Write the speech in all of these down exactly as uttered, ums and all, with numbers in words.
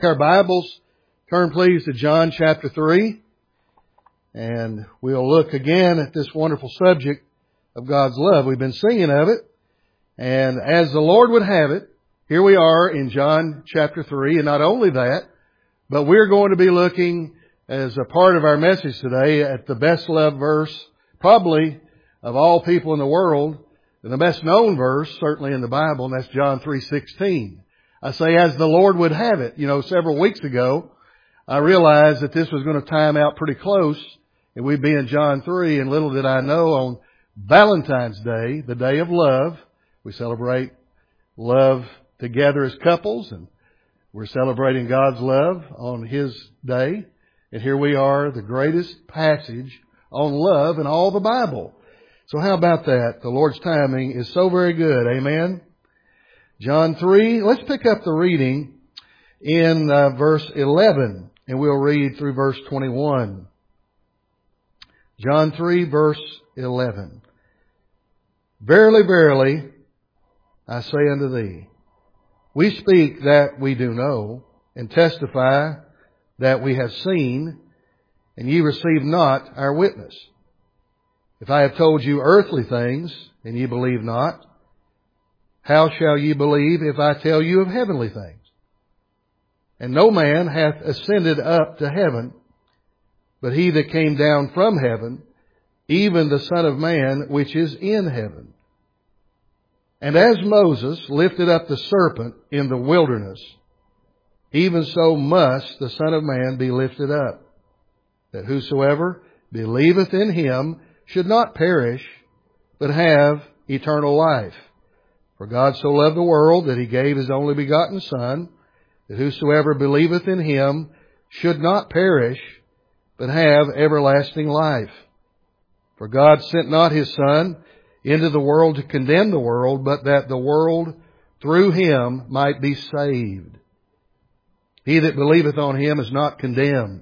Our Bibles, turn please to John chapter three, and we'll look again at this wonderful subject of God's love. We've been singing of it, and as the Lord would have it, here we are in John chapter three, and not only that, but we're going to be looking as a part of our message today at the best loved verse, probably of all people in the world, and the best known verse, certainly in the Bible, and that's John three sixteen. I say, as the Lord would have it. You know, several weeks ago, I realized that this was going to time out pretty close, and we'd be in John three, and little did I know, on Valentine's Day, the day of love, we celebrate love together as couples, and we're celebrating God's love on His day. And here we are, the greatest passage on love in all the Bible. So how about that? The Lord's timing is so very good. Amen? John three, let's pick up the reading in uh, verse eleven, and we'll read through verse twenty-one. John three, verse eleven. Verily, verily, I say unto thee, we speak that we do know, and testify that we have seen, and ye receive not our witness. If I have told you earthly things, and ye believe not, how shall ye believe if I tell you of heavenly things? And no man hath ascended up to heaven, but he that came down from heaven, even the Son of Man which is in heaven. And as Moses lifted up the serpent in the wilderness, even so must the Son of Man be lifted up, that whosoever believeth in Him should not perish, but have eternal life. For God so loved the world that He gave His only begotten Son, that whosoever believeth in Him should not perish, but have everlasting life. For God sent not His Son into the world to condemn the world, but that the world through Him might be saved. He that believeth on Him is not condemned,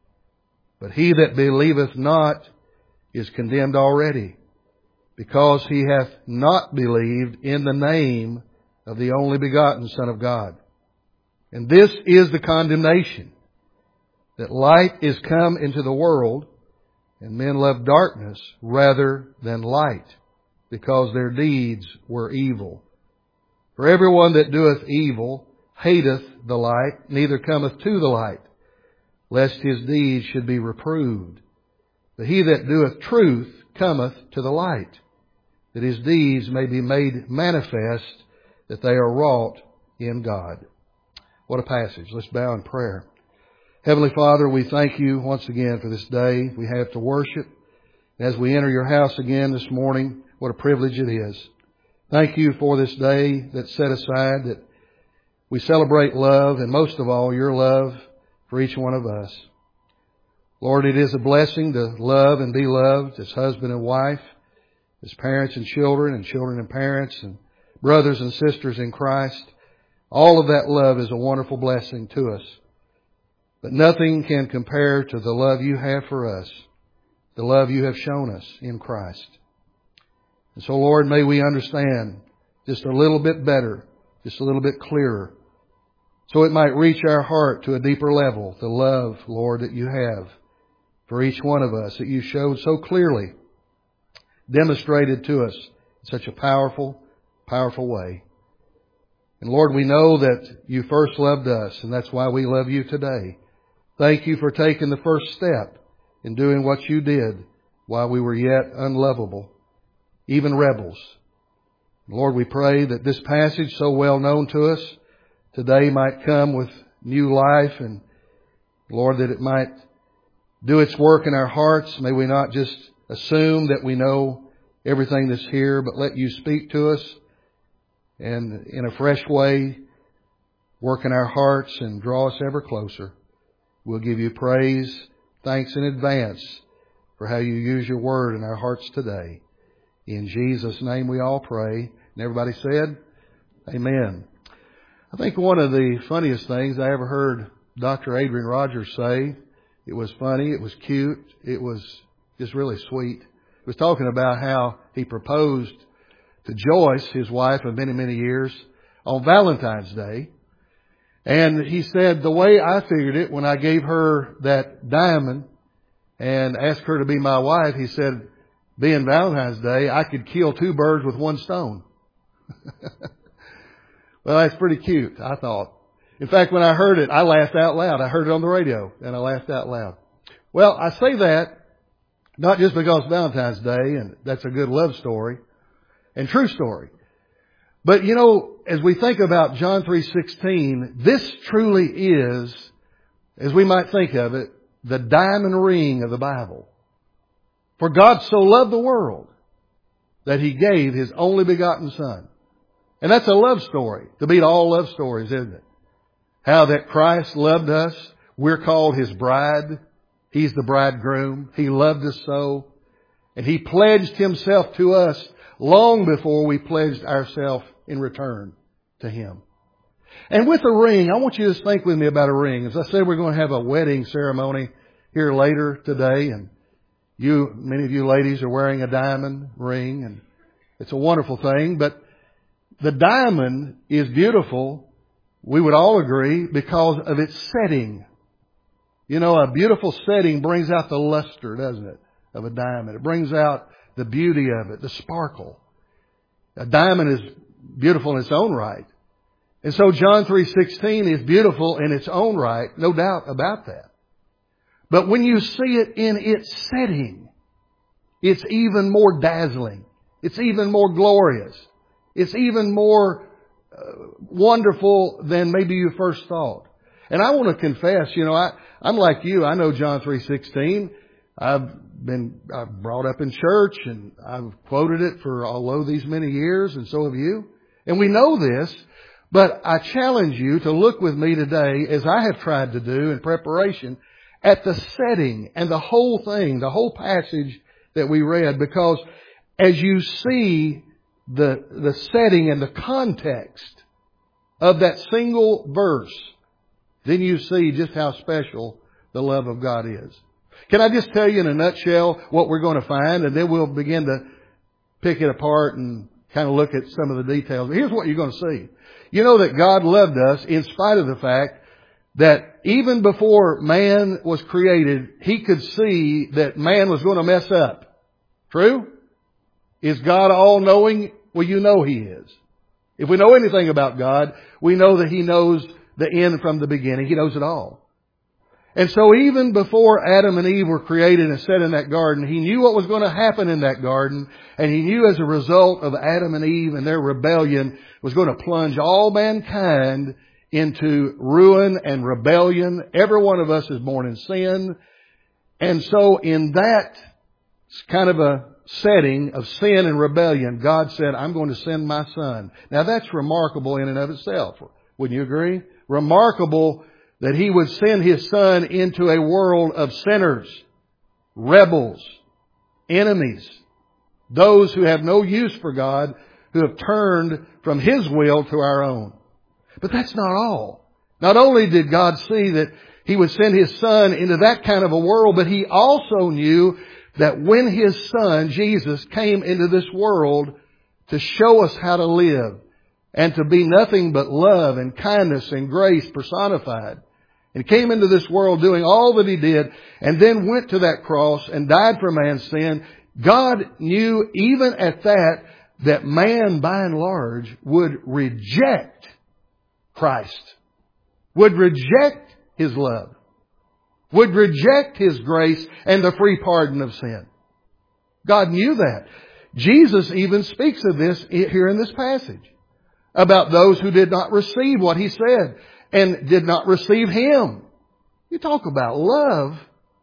but he that believeth not is condemned already, because he hath not believed in the name of the only begotten Son of God. And this is the condemnation, that light is come into the world, and men love darkness rather than light, because their deeds were evil. For everyone that doeth evil hateth the light, neither cometh to the light, lest his deeds should be reproved. But he that doeth truth cometh to the light, that his deeds may be made manifest, that they are wrought in God. What a passage. Let's bow in prayer. Heavenly Father, we thank You once again for this day we have to worship. As we enter Your house again this morning, what a privilege it is. Thank You for this day that's set aside, that we celebrate love, and most of all, Your love for each one of us. Lord, it is a blessing to love and be loved as husband and wife, as parents and children, and children and parents, and brothers and sisters in Christ. All of that love is a wonderful blessing to us. But nothing can compare to the love You have for us, the love You have shown us in Christ. And so, Lord, may we understand just a little bit better, just a little bit clearer, so it might reach our heart to a deeper level, the love, Lord, that You have for each one of us, that You showed so clearly, demonstrated to us in such a powerful, powerful way. And Lord, we know that You first loved us, and that's why we love You today. Thank You for taking the first step in doing what You did while we were yet unlovable, even rebels. Lord, we pray that this passage, so well known to us, today might come with new life, and Lord, that it might do its work in our hearts. May we not just assume that we know everything that's here, but let You speak to us and in a fresh way work in our hearts and draw us ever closer. We'll give You praise, thanks in advance for how You use Your word in our hearts today. In Jesus' name we all pray. And everybody said, Amen. I think one of the funniest things I ever heard Doctor Adrian Rogers say, it was funny, it was cute, it was just really sweet. He was talking about how he proposed to Joyce, his wife of many, many years, on Valentine's Day. And he said, the way I figured it when I gave her that diamond and asked her to be my wife, he said, being Valentine's Day, I could kill two birds with one stone. Well, that's pretty cute, I thought. In fact, when I heard it, I laughed out loud. I heard it on the radio and I laughed out loud. Well, I say that not just because it's Valentine's Day and that's a good love story and true story. But you know, as we think about John three sixteen, this truly is, as we might think of it, the diamond ring of the Bible. For God so loved the world that He gave His only begotten Son. And that's a love story to beat all love stories, isn't it? How that Christ loved us. We're called His bride. He's the bridegroom. He loved us so. And He pledged Himself to us long before we pledged ourselves in return to Him. And with a ring, I want you to just think with me about a ring. As I said, we're going to have a wedding ceremony here later today. And you, many of you ladies are wearing a diamond ring. And it's a wonderful thing. But the diamond is beautiful, we would all agree, because of its setting. You know, a beautiful setting brings out the luster, doesn't it, of a diamond. It brings out the beauty of it, the sparkle. A diamond is beautiful in its own right. And so John three sixteen is beautiful in its own right, no doubt about that. But when you see it in its setting, it's even more dazzling. It's even more glorious. It's even more uh, wonderful than maybe you first thought. And I want to confess, you know, I, I'm like you. I know John three sixteen. I've been I've brought up in church and I've quoted it for all of these many years, and so have you. And we know this, but I challenge you to look with me today, as I have tried to do in preparation, at the setting and the whole thing, the whole passage that we read, because as you see the the setting and the context of that single verse, then you see just how special the love of God is. Can I just tell you in a nutshell what we're going to find, and then we'll begin to pick it apart and kind of look at some of the details. But here's what you're going to see. You know that God loved us in spite of the fact that even before man was created, He could see that man was going to mess up. True? Is God all-knowing? Well, you know He is. If we know anything about God, we know that He knows the end from the beginning. He knows it all. And so even before Adam and Eve were created and set in that garden, He knew what was going to happen in that garden. And He knew as a result of Adam and Eve and their rebellion was going to plunge all mankind into ruin and rebellion. Every one of us is born in sin. And so in that kind of a setting of sin and rebellion, God said, I'm going to send my Son. Now that's remarkable in and of itself. Wouldn't you agree? Remarkable that He would send His Son into a world of sinners, rebels, enemies, those who have no use for God, who have turned from His will to our own. But that's not all. Not only did God see that He would send His Son into that kind of a world, but He also knew that when His Son, Jesus, came into this world to show us how to live and to be nothing but love and kindness and grace personified, and came into this world doing all that He did, and then went to that cross and died for man's sin, God knew even at that, that man by and large would reject Christ, would reject His love, would reject His grace and the free pardon of sin. God knew that. Jesus even speaks of this here in this passage, about those who did not receive what He said and did not receive Him. You talk about love.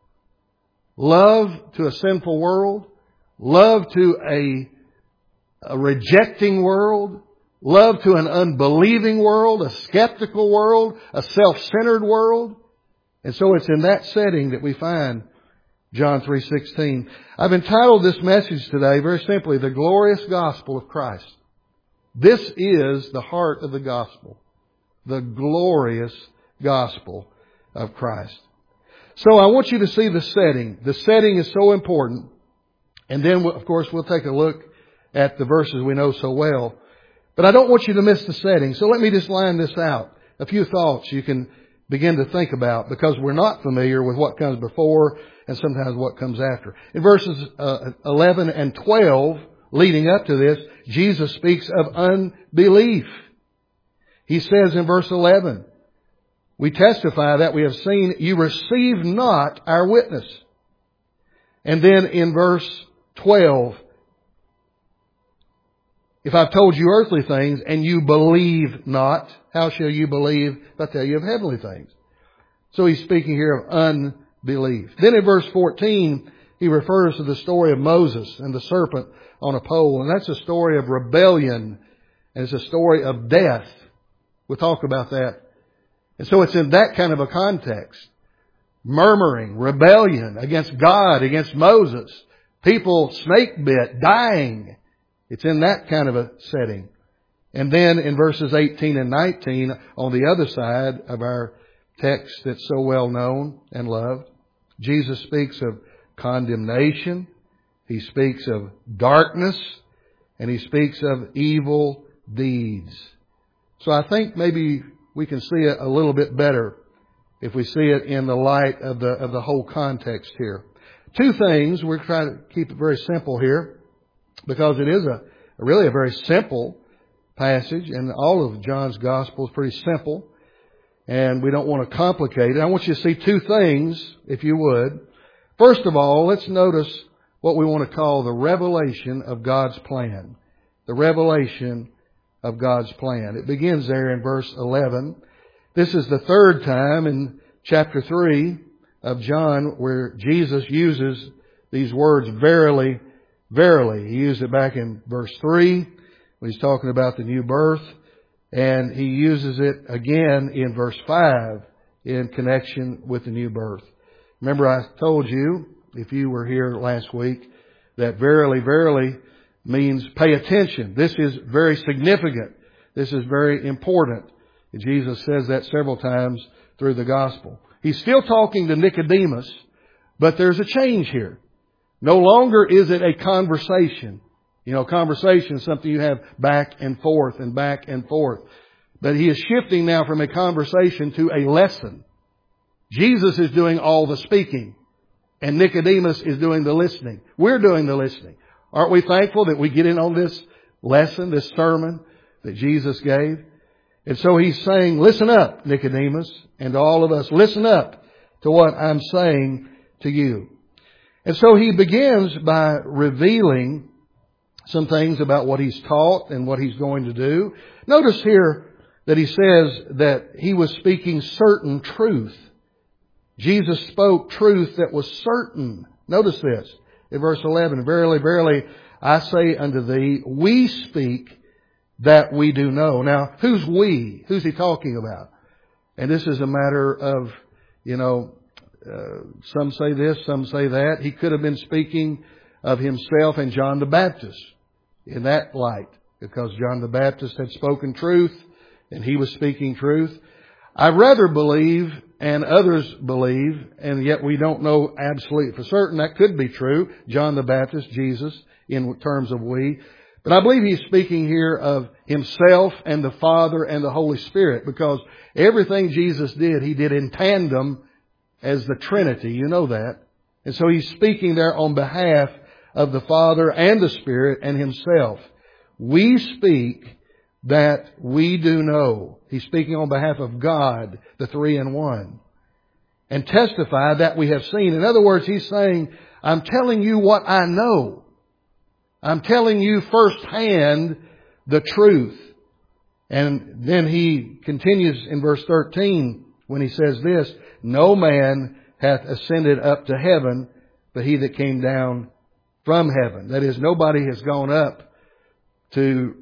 Love to a sinful world. Love to a, a rejecting world. Love to an unbelieving world, a skeptical world, a self-centered world. And so it's in that setting that we find John three sixteen. I've entitled this message today very simply, The Glorious Gospel of Christ. This is the heart of the gospel. The glorious gospel of Christ. So I want you to see the setting. The setting is so important. And then, of course, we'll take a look at the verses we know so well. But I don't want you to miss the setting. So let me just line this out. a few thoughts you can begin to think about, because we're not familiar with what comes before and sometimes what comes after. In verses uh, eleven and twelve, leading up to this, Jesus speaks of unbelief. He says in verse eleven, we testify that we have seen, you receive not our witness. And then in verse twelve, if I've told you earthly things and you believe not, how shall you believe if I tell you of heavenly things? So he's speaking here of unbelief. Then in verse fourteen, he refers to the story of Moses and the serpent on a pole. And that's a story of rebellion. And it's a story of death. We'll talk about that. And so it's in that kind of a context. Murmuring, rebellion against God, against Moses. People snake bit, dying. It's in that kind of a setting. And then in verses eighteen and nineteen, on the other side of our text that's so well known and loved, Jesus speaks of condemnation. He speaks of darkness. And he speaks of evil deeds. So I think maybe we can see it a little bit better if we see it in the light of the of the whole context here. Two things. We're trying to keep it very simple here, because it is a really a very simple passage, and all of John's Gospel is pretty simple, and we don't want to complicate it. I want you to see two things, if you would. First of all, let's notice what we want to call the revelation of God's plan. The revelation of God's plan. It begins there in verse eleven. This is the third time in chapter three of John where Jesus uses these words, verily, verily. He used it back in verse three when he's talking about the new birth. And he uses it again in verse five in connection with the new birth. Remember, I told you, if you were here last week, that verily, verily means pay attention. This is very significant. This is very important. Jesus says that several times through the gospel. He's still talking to Nicodemus, but there's a change here. No longer is it a conversation. You know, conversation is something you have back and forth and back and forth. But he is shifting now from a conversation to a lesson. Jesus is doing all the speaking, and Nicodemus is doing the listening. We're doing the listening. Aren't we thankful that we get in on this lesson, this sermon that Jesus gave? And so he's saying, listen up, Nicodemus, and to all of us, listen up to what I'm saying to you. And so he begins by revealing some things about what he's taught and what he's going to do. Notice here that he says that he was speaking certain truth. Jesus spoke truth that was certain. Notice this in verse eleven. Verily, verily, I say unto thee, we speak that we do know. Now, who's we? Who's he talking about? And this is a matter of, you know, uh, some say this, some say that. He could have been speaking of himself and John the Baptist in that light, because John the Baptist had spoken truth and he was speaking truth. I rather believe, and others believe, and yet we don't know absolutely for certain, that could be true, John the Baptist, Jesus, in terms of we. But I believe he's speaking here of himself and the Father and the Holy Spirit, because everything Jesus did, he did in tandem as the Trinity. You know that. And so he's speaking there on behalf of the Father and the Spirit and himself. We speak that we do know. He's speaking on behalf of God, the three in one. And testify that we have seen. In other words, he's saying, I'm telling you what I know. I'm telling you firsthand the truth. And then he continues in verse thirteen when he says this, no man hath ascended up to heaven, but he that came down from heaven. That is, nobody has gone up to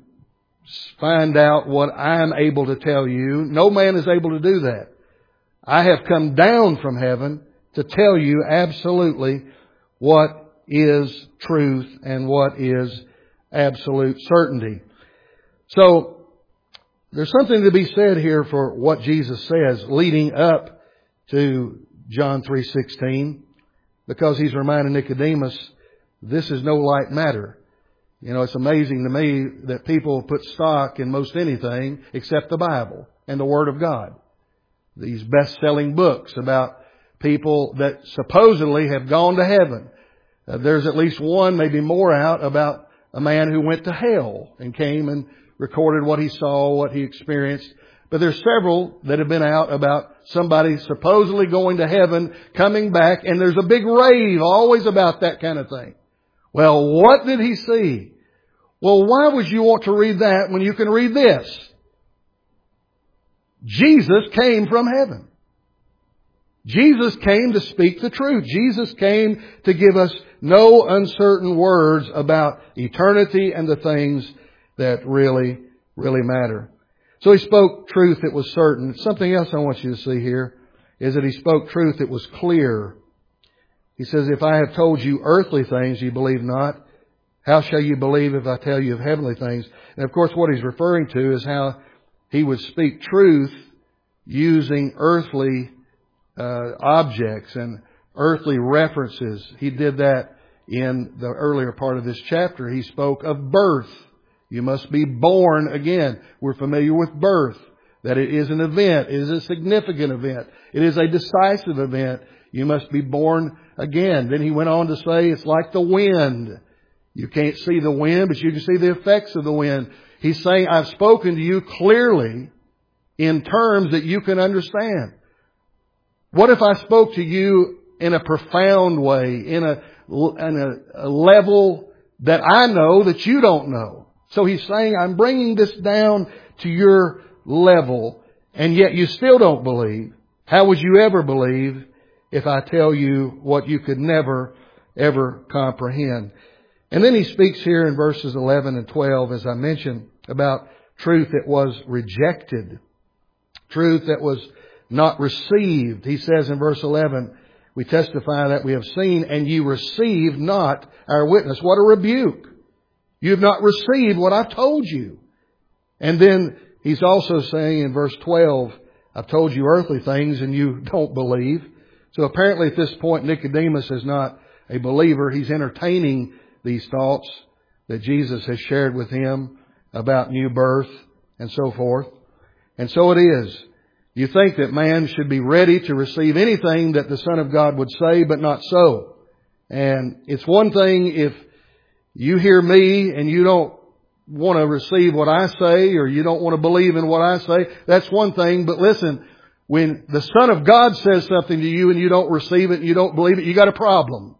find out what I'm able to tell you. No man is able to do that. I have come down from heaven to tell you absolutely what is truth and what is absolute certainty. So there's something to be said here for what Jesus says leading up to John three sixteen, because he's reminding Nicodemus this is no light matter. You know, it's amazing to me that people put stock in most anything except the Bible and the Word of God. These best-selling books about people that supposedly have gone to heaven. Uh, there's at least one, maybe more out, about a man who went to hell and came and recorded what he saw, what he experienced. But there's several that have been out about somebody supposedly going to heaven, coming back, and there's a big rave always about that kind of thing. Well, what did he see? Well, why would you want to read that when you can read this? Jesus came from heaven. Jesus came to speak the truth. Jesus came to give us no uncertain words about eternity and the things that really, really matter. So He spoke truth that was certain. Something else I want you to see here is that He spoke truth that was clear. He says, if I have told you earthly things you believe not, how shall you believe if I tell you of heavenly things? And of course what He's referring to is how He would speak truth using earthly uh, objects and earthly references. He did that in the earlier part of this chapter. He spoke of birth. You must be born again. We're familiar with birth, that it is an event. It is a significant event. It is a decisive event. You must be born again. Then He went on to say it's like the wind. You can't see the wind, but you can see the effects of the wind. He's saying, I've spoken to you clearly in terms that you can understand. What if I spoke to you in a profound way, in a, in a, a level that I know that you don't know? So He's saying, I'm bringing this down to your level, and yet you still don't believe. How would you ever believe if I tell you what you could never, ever comprehend? And then He speaks here in verses eleven and twelve, as I mentioned, about truth that was rejected. Truth that was not received. He says in verse eleven, we testify that we have seen, and ye receive not our witness. What a rebuke. You have not received what I've told you. And then He's also saying in verse twelve, I've told you earthly things and you don't believe. So apparently at this point Nicodemus is not a believer. He's entertaining these thoughts that Jesus has shared with him about new birth and so forth. And so it is. You think that man should be ready to receive anything that the Son of God would say, but not so. And it's one thing if you hear me and you don't want to receive what I say, or you don't want to believe in what I say. That's one thing. But listen, when the Son of God says something to you and you don't receive it and you don't believe it, you got a problem.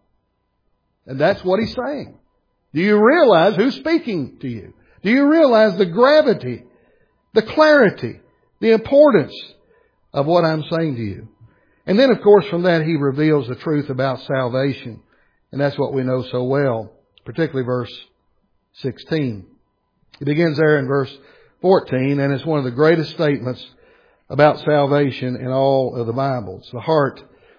And that's what He's saying. Do you realize who's speaking to you? Do you realize the gravity, the clarity, the importance of what I'm saying to you? And then, of course, from that He reveals the truth about salvation. And that's what we know so well, particularly verse sixteen. He begins there in verse fourteen, and it's one of the greatest statements about salvation in all of the Bible. It's the heart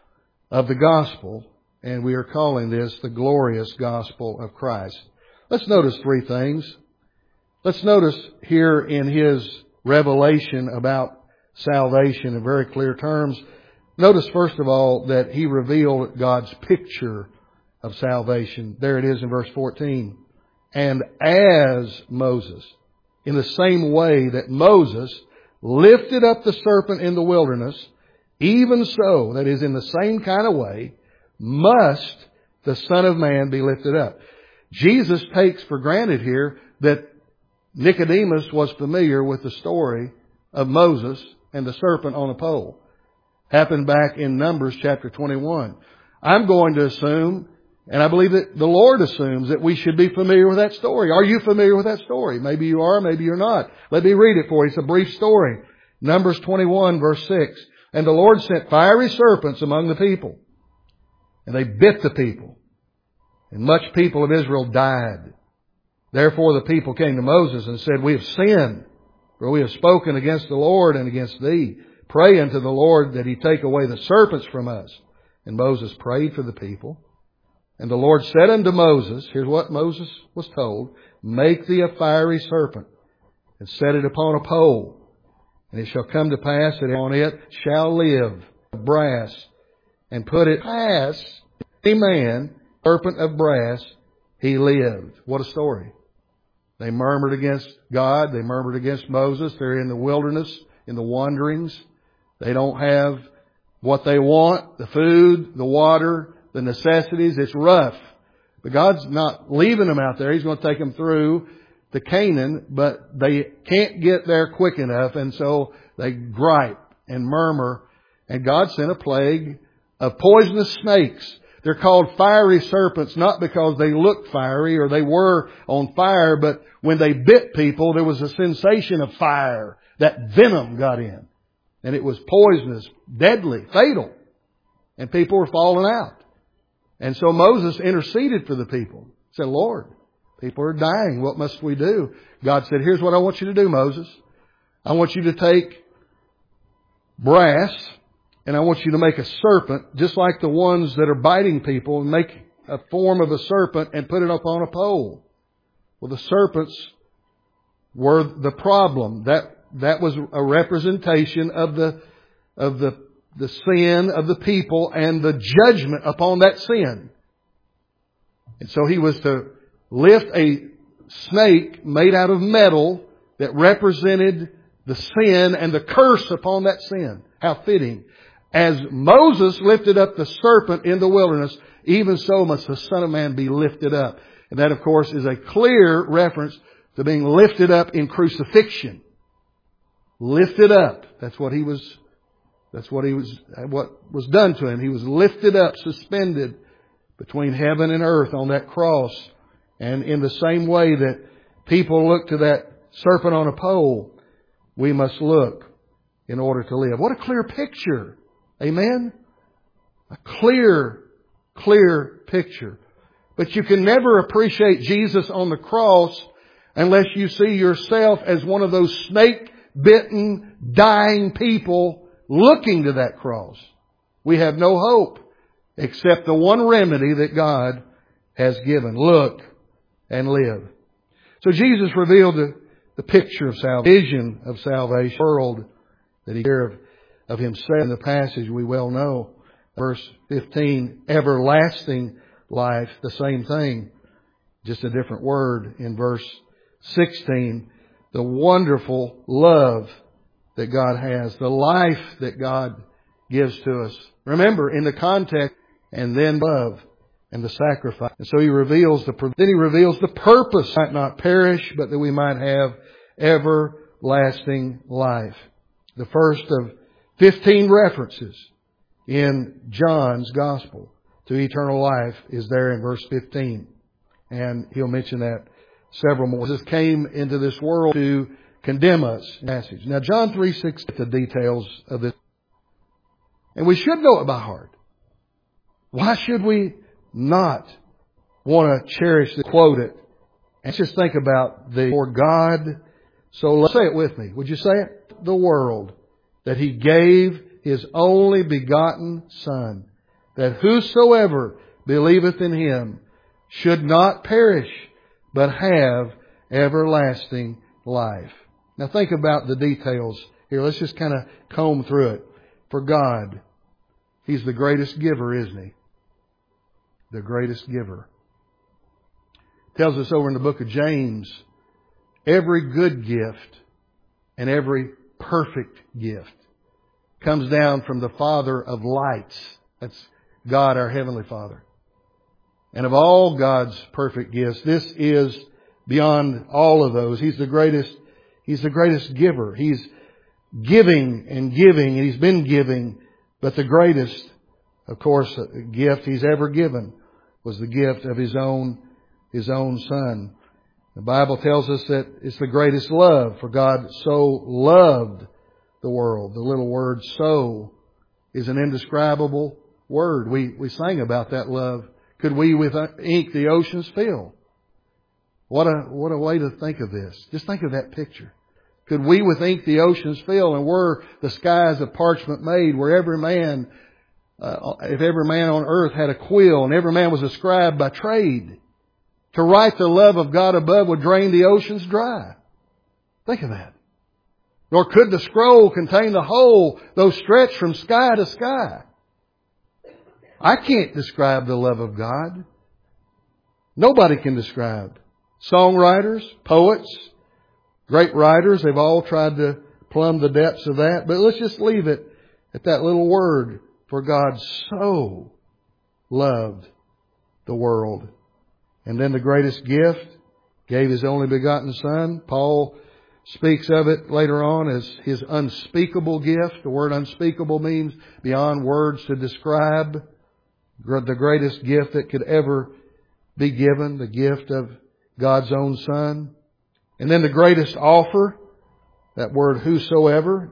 of the gospel, and we are calling this the glorious gospel of Christ. Let's notice three things. Let's notice here in His revelation about salvation in very clear terms. Notice first of all that He revealed God's picture of salvation. There it is in verse fourteen. And as Moses, in the same way that Moses lifted up the serpent in the wilderness, even so, that is in the same kind of way, must the Son of Man be lifted up. Jesus takes for granted here that Nicodemus was familiar with the story of Moses and the serpent on a pole. Happened back in Numbers chapter twenty-one. I'm going to assume, and I believe that the Lord assumes, that we should be familiar with that story. Are you familiar with that story? Maybe you are, maybe you're not. Let me read it for you. It's a brief story. Numbers twenty-one verse six. And the Lord sent fiery serpents among the people, and they bit the people, and much people of Israel died. Therefore the people came to Moses and said, we have sinned, for we have spoken against the Lord and against thee. Pray unto the Lord that He take away the serpents from us. And Moses prayed for the people. And the Lord said unto Moses, here's what Moses was told, make thee a fiery serpent, and set it upon a pole. And it shall come to pass that on it shall live brass, and put it past a man, serpent of brass, he lived. What a story. They murmured against God. They murmured against Moses. They're in the wilderness. in the wanderings. They don't have what they want, the food, the water, the necessities. It's rough. But God's not leaving them out there. He's going to take them through to Canaan, but they can't get there quick enough, and so they gripe and murmur. And God sent a plague of poisonous snakes. They're called fiery serpents, not because they looked fiery or they were on fire, but when they bit people, there was a sensation of fire. That venom got in. And it was poisonous, deadly, fatal. And people were falling out. And so Moses interceded for the people. He said, Lord, people are dying. What must we do? God said, here's what I want you to do, Moses. I want you to take brass and I want you to make a serpent just like the ones that are biting people, and make a form of a serpent and put it up on a pole. Well, the serpents were the problem. That that was a representation of the of the the sin of the people and the judgment upon that sin. And so he was to lift a snake made out of metal that represented the sin and the curse upon that sin. How fitting. As Moses lifted up the serpent in the wilderness, even so must the Son of Man be lifted up. And that, of course, is a clear reference to being lifted up in crucifixion. Lifted up. That's what he was, that's what he was, what was done to him. He was lifted up, suspended between heaven and earth on that cross. And in the same way that people look to that serpent on a pole, we must look in order to live. What a clear picture. Amen? A clear, clear picture. But you can never appreciate Jesus on the cross unless you see yourself as one of those snake-bitten, dying people looking to that cross. We have no hope except the one remedy that God has given. Look and live. So Jesus revealed the, the picture of salvation, vision of salvation, the world that He gave of Himself. In the passage we well know, verse fifteen, everlasting life, the same thing, just a different word. In verse sixteen, the wonderful love that God has, the life that God gives to us. Remember, in the context, and then love and the sacrifice. And so He reveals the, then He reveals the purpose, might not perish, but that we might have everlasting life. The first of fifteen references in John's Gospel to eternal life is there in verse fifteen. And he'll mention that several more. Jesus came into this world to condemn us. Passage. Now John three six, the details of this. And we should know it by heart. Why should we not want to cherish it, quote it? And just think about the, for God, so let's say it with me. Would you say it? The world, that He gave His only begotten Son, that whosoever believeth in Him should not perish, but have everlasting life. Now think about the details here. Let's just kind of comb through it. For God, He's the greatest giver, isn't He? The greatest giver. It tells us over in the book of James, every good gift and every perfect gift comes down from the Father of lights. That's God, our Heavenly Father. And of all God's perfect gifts, this is beyond all of those. He's the greatest, He's the greatest giver. He's giving and giving, and He's been giving. But the greatest, of course, gift He's ever given was the gift of His own, His own Son. The Bible tells us that it's the greatest love, for God so loved the world. The little word "so" is an indescribable word. We, we sang about that love. Could we with ink the oceans fill? What a, what a way to think of this. Just think of that picture. Could we with ink the oceans fill, and were the skies of parchment made, where every man, uh, if every man on earth had a quill, and every man was a scribe by trade, to write the love of God above would drain the oceans dry. Think of that. Nor could the scroll contain the whole, though stretched from sky to sky. I can't describe the love of God. Nobody can describe. Songwriters, poets, great writers, they've all tried to plumb the depths of that. But let's just leave it at that little word. For God so loved the world. And then the greatest gift, gave His only begotten Son. Paul speaks of it later on as His unspeakable gift. The word unspeakable means beyond words to describe. The greatest gift that could ever be given, the gift of God's own Son. And then the greatest offer, that word whosoever.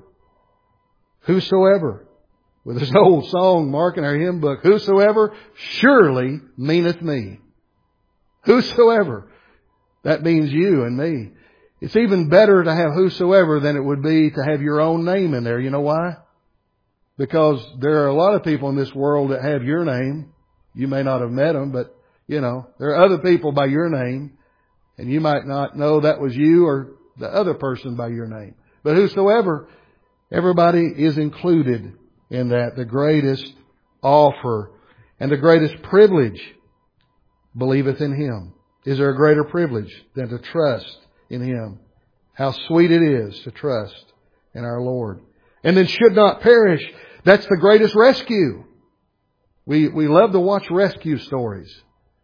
Whosoever. With this old song, Mark, in our hymn book, whosoever surely meaneth me. Whosoever. That means you and me. It's even better to have whosoever than it would be to have your own name in there. You know why? Because there are a lot of people in this world that have your name. You may not have met them, but, you know, there are other people by your name. And you might not know that was you or the other person by your name. But whosoever, everybody is included in that. The greatest offer and the greatest privilege, believeth in Him. Is there a greater privilege than to trust in Him? How sweet it is to trust in our Lord. And then should not perish. That's the greatest rescue. We we love to watch rescue stories,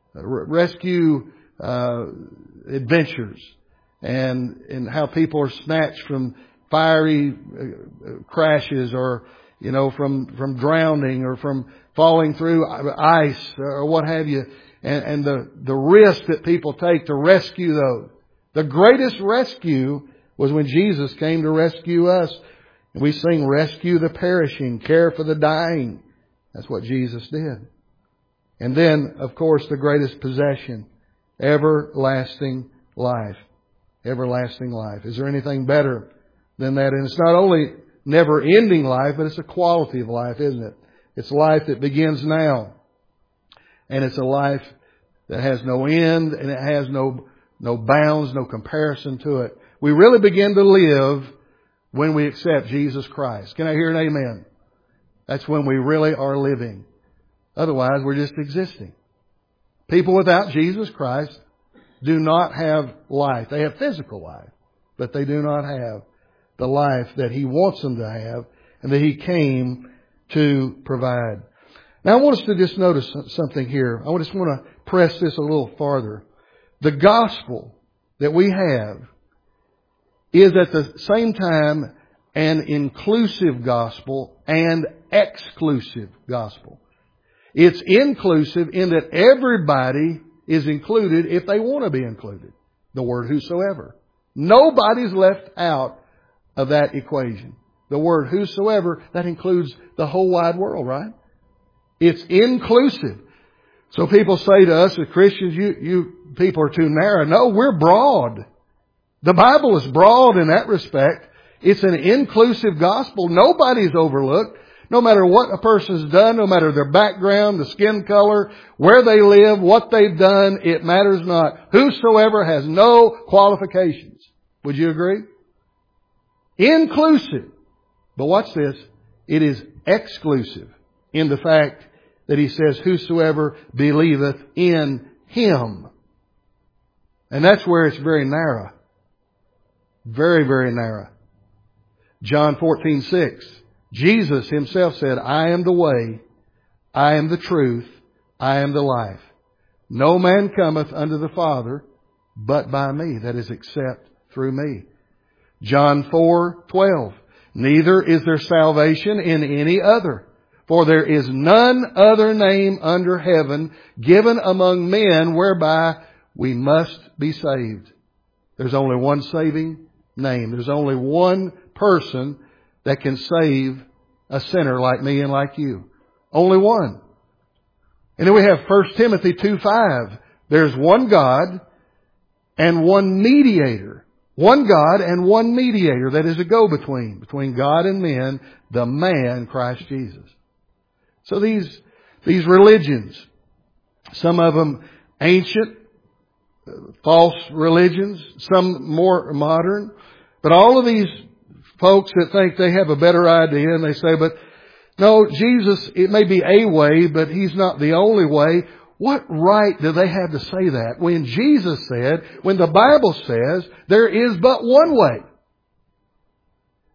rescue uh, adventures, and and how people are snatched from fiery uh, crashes, or you know from from drowning, or from falling through ice, or what have you, and, and the the risk that people take to rescue those. The greatest rescue was when Jesus came to rescue us. And we sing, rescue the perishing, care for the dying. That's what Jesus did. And then, of course, the greatest possession, everlasting life. Everlasting life. Is there anything better than that? And it's not only never-ending life, but it's a quality of life, isn't it? It's life that begins now. And it's a life that has no end, and it has no, no bounds, no comparison to it. We really begin to live when we accept Jesus Christ. Can I hear an amen? That's when we really are living. Otherwise, we're just existing. People without Jesus Christ do not have life. They have physical life, but they do not have the life that He wants them to have and that He came to provide. Now, I want us to just notice something here. I just want to press this a little farther. The gospel that we have is at the same time an inclusive gospel and exclusive gospel. It's inclusive in that everybody is included if they want to be included. The word whosoever. Nobody's left out of that equation. The word whosoever, that includes the whole wide world, right? It's inclusive. So people say to us as Christians, you, you people are too narrow. No, we're broad. The Bible is broad in that respect. It's an inclusive gospel. Nobody's overlooked. No matter what a person's done, no matter their background, the skin color, where they live, what they've done, it matters not. Whosoever has no qualifications. Would you agree? Inclusive. But watch this. It is exclusive in the fact that He says, whosoever believeth in Him. And that's where it's very narrow. Very, very narrow. John fourteen six. Jesus Himself said, I am the way, I am the truth, I am the life. No man cometh unto the Father but by me. That is, except through me. John four twelve. Neither is there salvation in any other. For there is none other name under heaven given among men whereby we must be saved. There's only one saving name. There's only one person that can save a sinner like me and like you. Only one. And then we have First Timothy two five. There's one God and one mediator. One God and one mediator, that is a go-between, between God and men, the man Christ Jesus. So these, these religions, some of them ancient, false religions, some more modern, but all of these folks that think they have a better idea, and they say, but no, Jesus, it may be a way, but He's not the only way. What right do they have to say that when Jesus said, when the Bible says, there is but one way?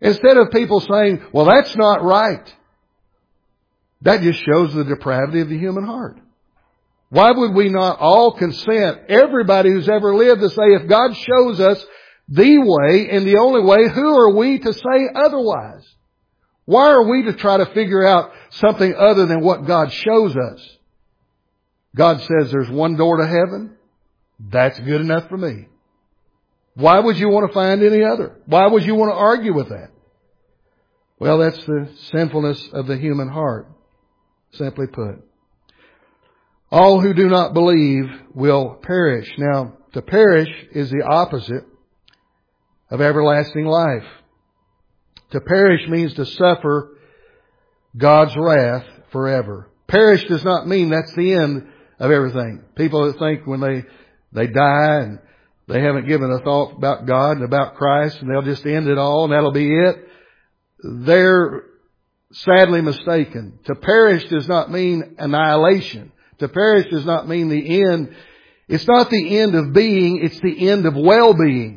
Instead of people saying, well, that's not right. That just shows the depravity of the human heart. Why would we not all consent, everybody who's ever lived, to say, if God shows us the way and the only way, who are we to say otherwise? Why are we to try to figure out something other than what God shows us? God says there's one door to heaven. That's good enough for me. Why would you want to find any other? Why would you want to argue with that? Well, that's the sinfulness of the human heart, simply put. All who do not believe will perish. Now, to perish is the opposite of everlasting life. To perish means to suffer God's wrath forever. Perish does not mean that's the end of everything. People that think when they, they die and they haven't given a thought about God and about Christ and they'll just end it all and that'll be it, they're sadly mistaken. To perish does not mean annihilation. To perish does not mean the end. It's not the end of being, it's the end of well-being.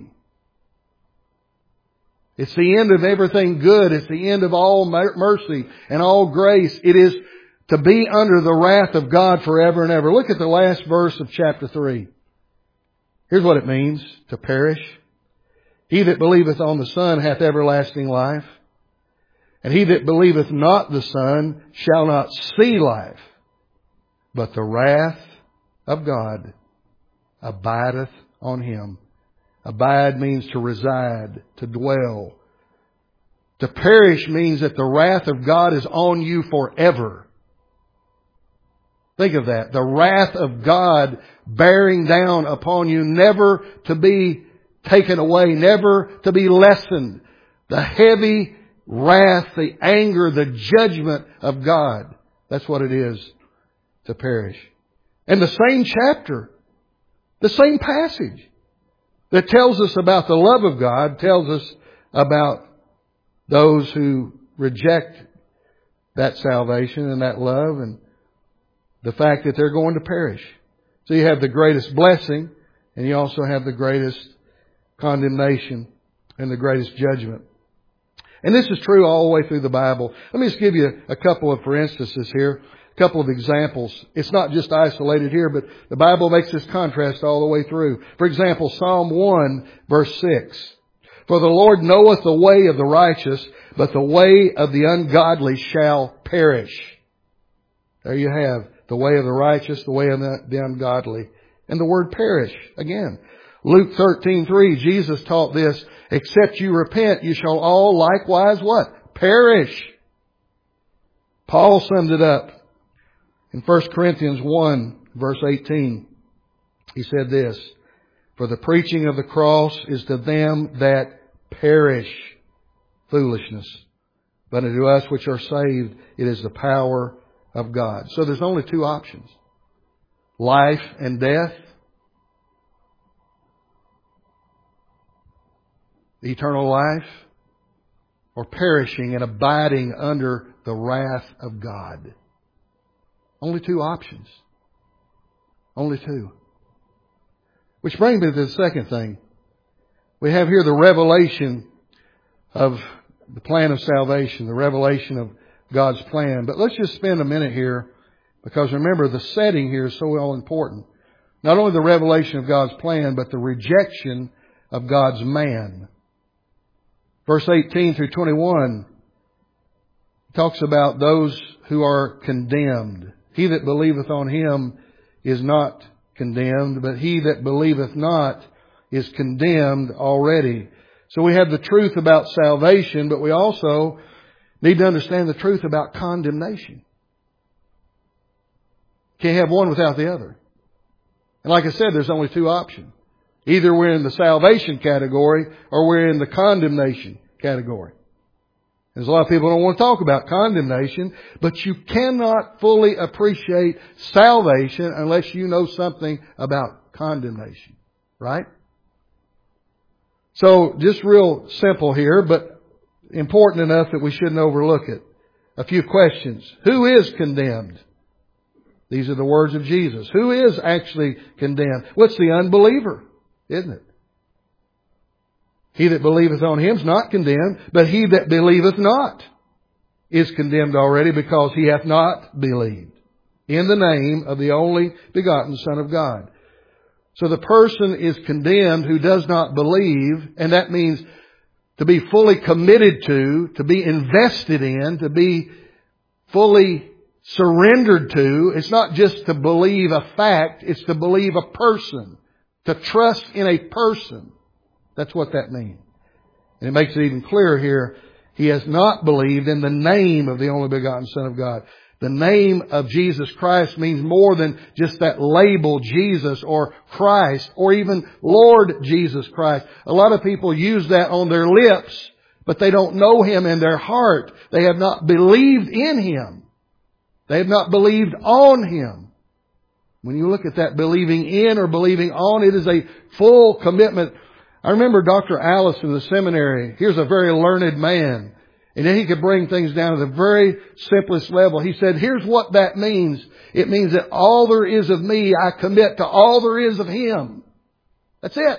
It's the end of everything good. It's the end of all mercy and all grace. It is to be under the wrath of God forever and ever. Look at the last verse of chapter three. Here's what it means to perish. He that believeth on the Son hath everlasting life, and he that believeth not the Son shall not see life, but the wrath of God abideth on him. Abide means to reside, to dwell. To perish means that the wrath of God is on you forever. Think of that. The wrath of God bearing down upon you, never to be taken away, never to be lessened. The heavy wrath, the anger, the judgment of God. That's what it is to perish. And the same chapter, the same passage that tells us about the love of God, tells us about those who reject that salvation and that love and the fact that they're going to perish. So you have the greatest blessing and you also have the greatest condemnation and the greatest judgment. And this is true all the way through the Bible. Let me just give you a couple of for instances here. A couple of examples. It's not just isolated here, but the Bible makes this contrast all the way through. For example, Psalm one, verse six. For the Lord knoweth the way of the righteous, but the way of the ungodly shall perish. There you have the way of the righteous, the way of the ungodly. And the word perish again. Luke thirteen three, Jesus taught this, except you repent, you shall all likewise what? Perish. Paul summed it up in First Corinthians one, verse eighteen. He said this, for the preaching of the cross is to them that perish foolishness, but unto us which are saved it is the power of God. So there's only two options. Life and death. Eternal life. Or perishing and abiding under the wrath of God. Only two options. Only two. Which brings me to the second thing. We have here the revelation of the plan of salvation, the revelation of God's plan. But let's just spend a minute here, because remember, the setting here is so all important. Not only the revelation of God's plan, but the rejection of God's man. Verse eighteen through twenty-one talks about those who are condemned. He that believeth on him is not condemned, but he that believeth not is condemned already. So we have the truth about salvation, but we also need to understand the truth about condemnation. Can't have one without the other. And like I said, there's only two options. Either we're in the salvation category or we're in the condemnation category. There's a lot of people who don't want to talk about condemnation, but you cannot fully appreciate salvation unless you know something about condemnation. Right? So just real simple here, but important enough that we shouldn't overlook it. A few questions. Who is condemned? These are the words of Jesus. Who is actually condemned? What's the unbeliever? Isn't it? He that believeth on Him is not condemned, but he that believeth not is condemned already, because he hath not believed in the name of the only begotten Son of God. So the person is condemned who does not believe, and that means to be fully committed to, to be invested in, to be fully surrendered to. It's not just to believe a fact, it's to believe a person, to trust in a person. That's what that means. And it makes it even clearer here. He has not believed in the name of the only begotten Son of God. The name of Jesus Christ means more than just that label, Jesus or Christ, or even Lord Jesus Christ. A lot of people use that on their lips, but they don't know Him in their heart. They have not believed in Him. They have not believed on Him. When you look at that believing in or believing on, it is a full commitment. I remember Doctor Alice in the seminary. Here's a very learned man. And then he could bring things down to the very simplest level. He said, here's what that means. It means that all there is of me, I commit to all there is of Him. That's it.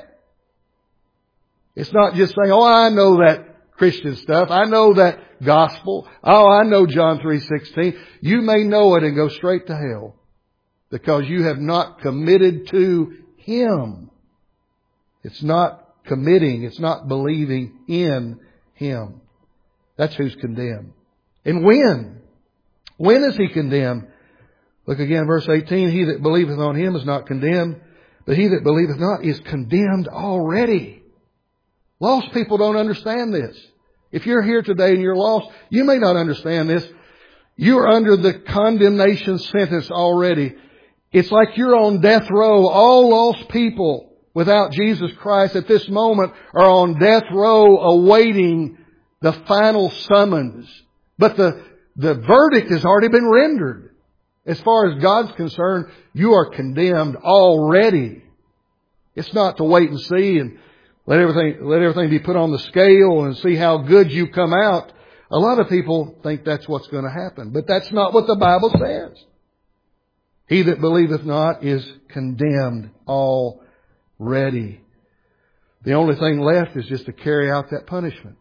It's not just saying, oh, I know that Christian stuff. I know that gospel. Oh, I know John three sixteen. You may know it and go straight to hell because you have not committed to Him. It's not committing. It's not believing in Him. That's who's condemned. And when? When is he condemned? Look again, verse eighteen. He that believeth on Him is not condemned, but he that believeth not is condemned already. Lost people don't understand this. If you're here today and you're lost, you may not understand this. You're under the condemnation sentence already. It's like you're on death row. All lost people without Jesus Christ at this moment are on death row awaiting the final summons. But the, the verdict has already been rendered. As far as God's concerned, you are condemned already. It's not to wait and see and let everything, let everything be put on the scale and see how good you come out. A lot of people think that's what's going to happen. But that's not what the Bible says. He that believeth not is condemned already. The only thing left is just to carry out that punishment.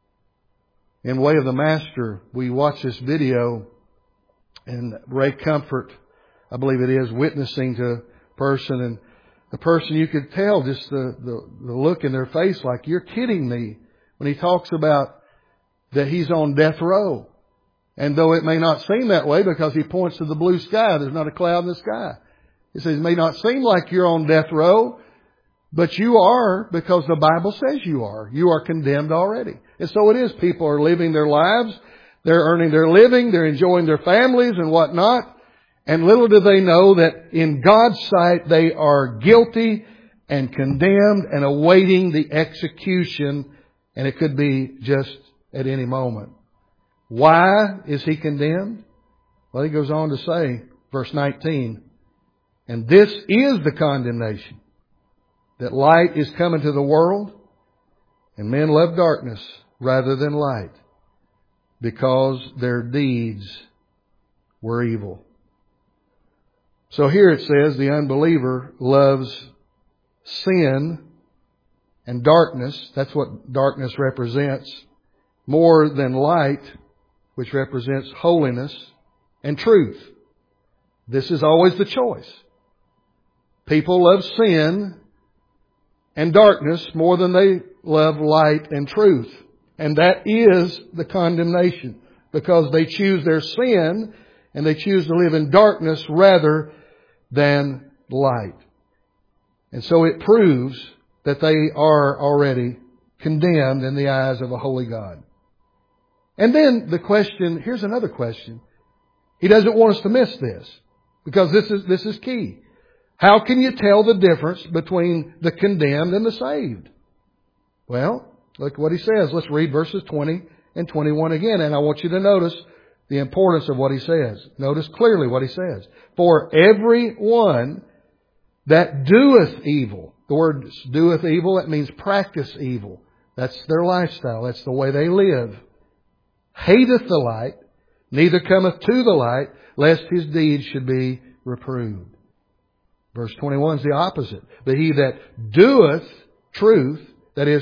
In Way of the Master, we watch this video, and Ray Comfort, I believe it is, witnessing to a person, and the person, you could tell just the, the, the look in their face like, you're kidding me, when he talks about that he's on death row. And though it may not seem that way because he points to the blue sky, there's not a cloud in the sky. He says, it may not seem like you're on death row, but you are, because the Bible says you are. You are condemned already. And so it is. People are living their lives. They're earning their living. They're enjoying their families and whatnot. And little do they know that in God's sight they are guilty and condemned and awaiting the execution. And it could be just at any moment. Why is he condemned? Well, he goes on to say, verse nineteen, and this is the condemnation, that light is come into the world, and men love darkness rather than light, because their deeds were evil. So here it says the unbeliever loves sin and darkness. That's what darkness represents. More than light, which represents holiness and truth. This is always the choice. People love sin and darkness more than they love light and truth. And that is the condemnation, because they choose their sin and they choose to live in darkness rather than light. And so it proves that they are already condemned in the eyes of a holy God. And then the question, here's another question. He doesn't want us to miss this, because this is, this is key. How can you tell the difference between the condemned and the saved? Well, look at what he says. Let's read verses twenty and twenty-one again. And I want you to notice the importance of what he says. Notice clearly what he says. For every one that doeth evil. The word doeth evil, that means practice evil. That's their lifestyle. That's the way they live. Hateth the light, neither cometh to the light, lest his deeds should be reproved. Verse twenty-one is the opposite. But he that doeth truth, that is,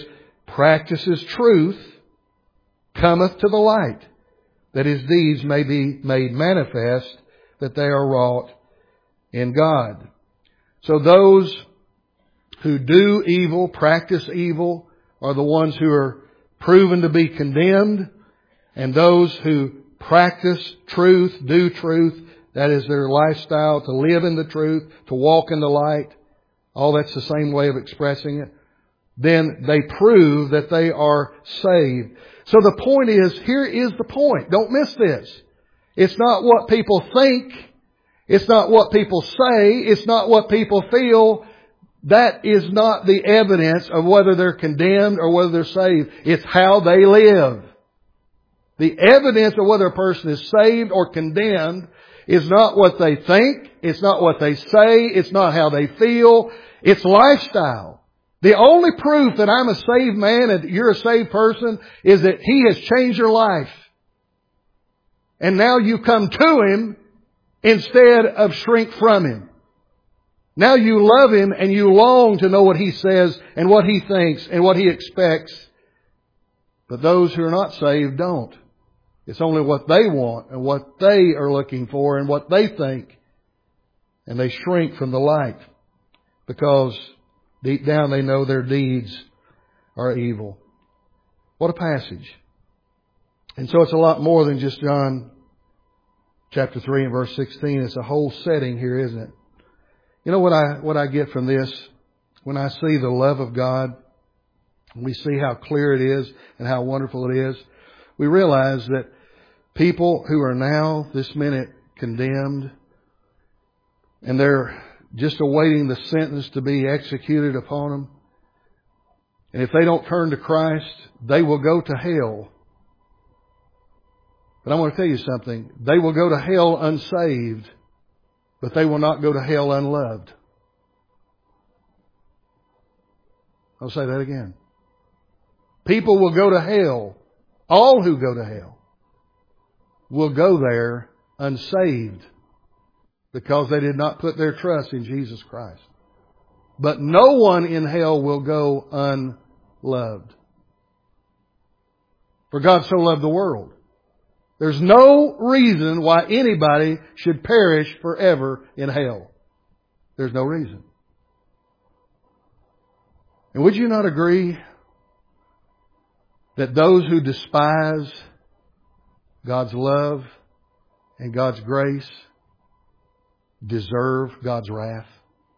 practices truth cometh to the light, that his deeds may be made manifest, that they are wrought in God. So those who do evil, practice evil, are the ones who are proven to be condemned. And those who practice truth, do truth, that is their lifestyle, to live in the truth, to walk in the light, all that's the same way of expressing it, then they prove that they are saved. So the point is, here is the point. Don't miss this. It's not what people think. It's not what people say. It's not what people feel. That is not the evidence of whether they're condemned or whether they're saved. It's how they live. The evidence of whether a person is saved or condemned is not what they think. It's not what they say. It's not how they feel. It's lifestyle. The only proof that I'm a saved man and you're a saved person is that He has changed your life. And now you come to Him instead of shrink from Him. Now you love Him and you long to know what He says and what He thinks and what He expects. But those who are not saved don't. It's only what they want and what they are looking for and what they think. And they shrink from the light because deep down they know their deeds are evil. What a passage. And so it's a lot more than just John chapter three and verse sixteen. It's a whole setting here, isn't it? You know what I, what I get from this? When I see the love of God, we see how clear it is and how wonderful it is, we realize that people who are now, this minute, condemned, and they're just awaiting the sentence to be executed upon them, and if they don't turn to Christ, they will go to hell. But I want to tell you something. They will go to hell unsaved, but they will not go to hell unloved. I'll say that again. People will go to hell. All who go to hell will go there unsaved because they did not put their trust in Jesus Christ. But no one in hell will go unloved. For God so loved the world. There's no reason why anybody should perish forever in hell. There's no reason. And would you not agree that those who despise God's love and God's grace deserve God's wrath?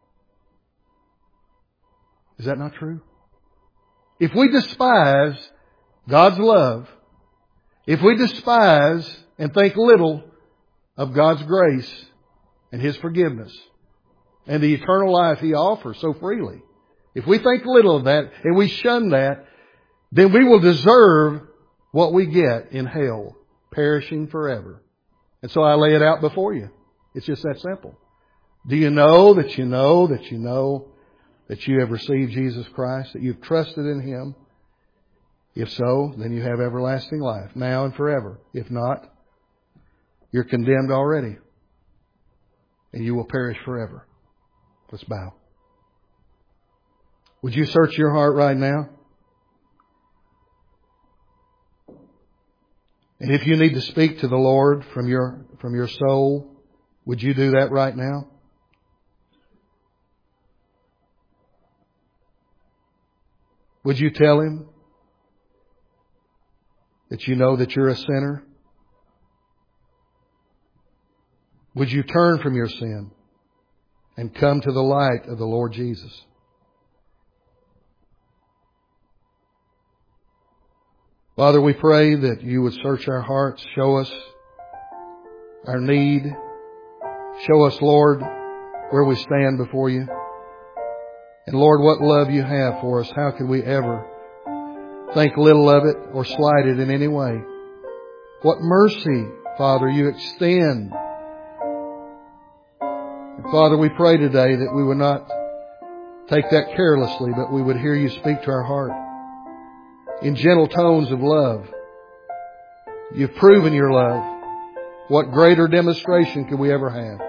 Is that not true? If we despise God's love, if we despise and think little of God's grace and His forgiveness and the eternal life He offers so freely, if we think little of that and we shun that, then we will deserve what we get in hell, perishing forever. And so I lay it out before you. It's just that simple. Do you know that you know that you know that you have received Jesus Christ, that you've trusted in Him? If so, then you have everlasting life, now and forever. If not, you're condemned already, and you will perish forever. Let's bow. Would you search your heart right now? And if you need to speak to the Lord from your, from your soul, would you do that right now? Would you tell Him that you know that you're a sinner? Would you turn from your sin and come to the light of the Lord Jesus? Father, we pray that you would search our hearts, show us our need. Show us, Lord, where we stand before you. And Lord, what love you have for us. How can we ever think little of it or slight it in any way? What mercy, Father, you extend. And Father, we pray today that we would not take that carelessly, but we would hear you speak to our heart in gentle tones of love. You've proven your love. What greater demonstration could we ever have?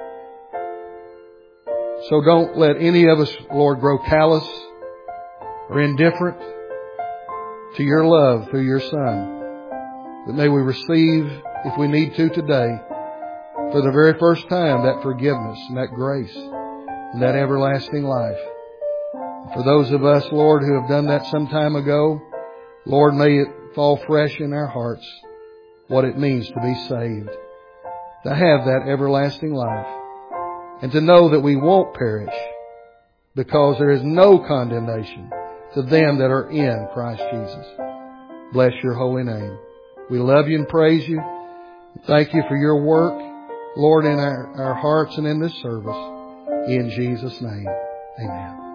So don't let any of us, Lord, grow callous or indifferent. to your love through your Son. That may we receive, if we need to today, for the very first time, that forgiveness and that grace and that everlasting life. For those of us, Lord, who have done that some time ago, Lord, may it fall fresh in our hearts what it means to be saved, to have that everlasting life, and to know that we won't perish, because there is no condemnation to them that are in Christ Jesus. Bless your holy name. We love you and praise you. Thank you for your work, Lord, in our, our hearts and in this service. In Jesus' name, amen.